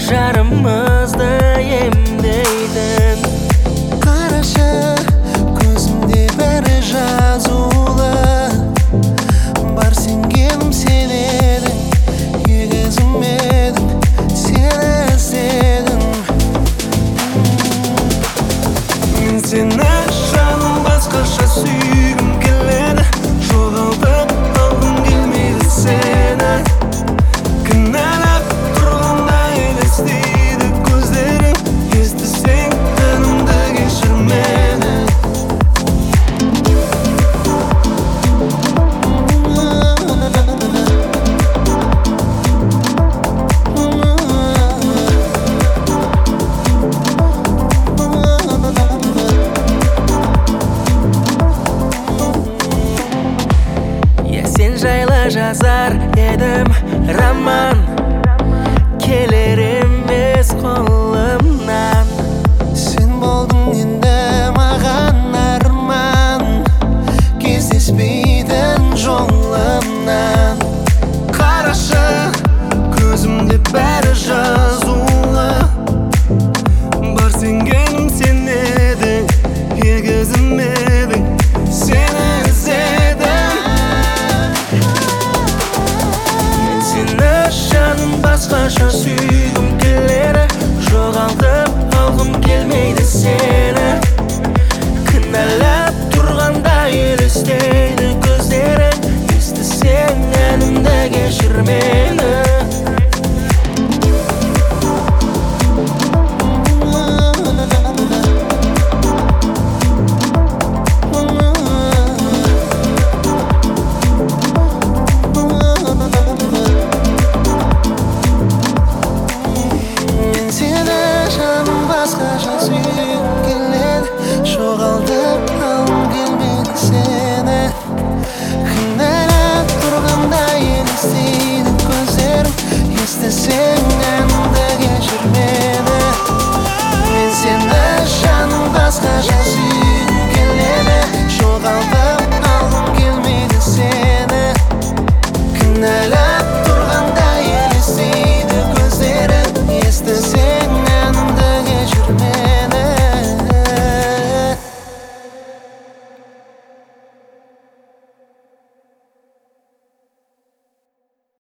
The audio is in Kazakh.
жарымызды емдейтін. Қарашы, көзімде бәрі жазулы. Бар сенгенім сен едің, егізім едің, сені іздедім. Мен сені жаным басқаша сүйгім келеді, жоғалтып алғым келмейді сені. Кінәлап тұрғанда елестейді көздерің, естісең әнімді кешір мені. Сен жайлы жазар едім роман, келер емес қолымнан. Сен болдың енді маған арман, кездеспейтін жолымнан. Қарашы, көзімде бәрі жазулы. Бар сенгенім сен едің, егізім едің, сені іздедім. Мен сені жаным басқаша сүйгім келеді, жоғалтып алғым келмейді сені. Кінәлап тұрғанда елестейді көздерің, естісең әнімді кешір мені.